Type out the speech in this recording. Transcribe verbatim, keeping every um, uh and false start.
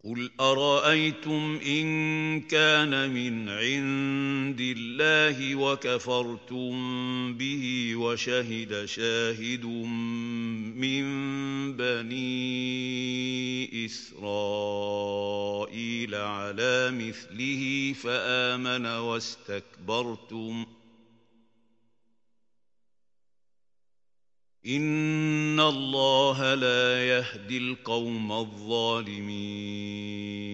قل أرأيتم إن كان من عند الله وكفرتم به وشهد شاهد من بني إسرائيل على مثله فآمن واستكبرتم إن الله لا يهدي القوم الظالمين